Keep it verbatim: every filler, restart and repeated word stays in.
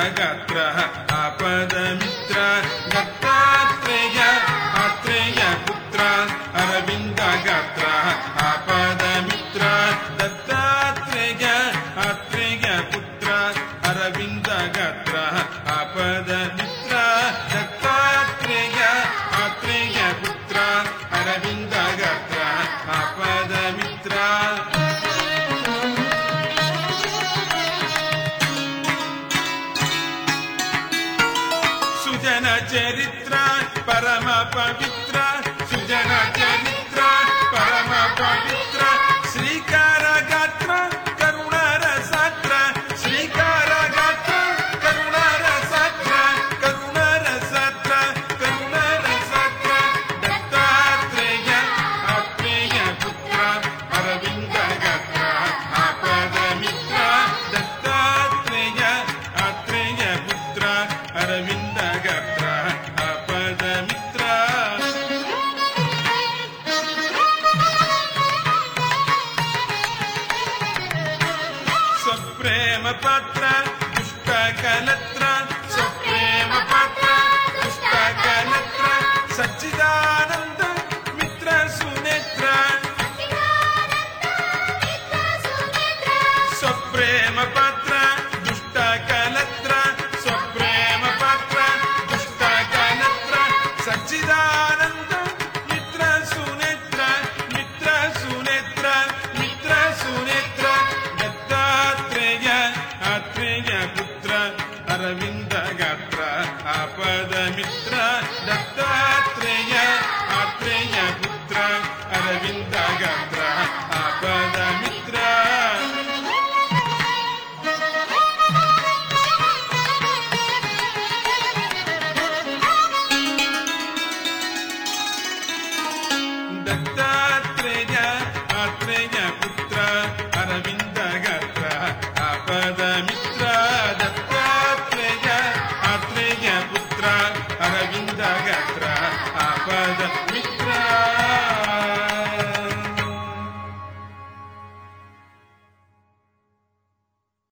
गात्र आपद मित्र दत्तात्रेय आत्रेय पुत्र अरविंद गात्र आपद मित्र दत्तात्रेय आत्रेय पुत्र अरविंद गात्र आपद मित्र दत्तात्रेय आत्रेय पुत्र अरविंद गात्र आपद मित्र सुजन चरित्र परम पवित्र सुजन चरित्र परम पवित्र श्रीकार गात्र करुणा रसात्र श्रीकार गात्र करुणा रसात्र करुणा रसात्र करुणा रसात्र दत्तात्रेय आत्रेय पुत्र अरविंद गात्र आपद मित्र दत्तात्रेय आत्रेय पुत्र अरविंद गात्र आपद मित्र स्वप्रेम पात्र दुष्ट कलत्र स्वप्रेम पात्र दुष्ट कलत्र सच्चिदानंद मित्र सुनेत्र स्वप्रेम पात्र दुष्ट कलत्र स्वप्रेम पात्र दुष्ट कलत्र सच्चिदानंद मित्र सुनेत्र मित्र सुनेत्र मित्र सुनेत्र दत्तात्रेय आत्रेय पुत्र अरविंद गात्र आपद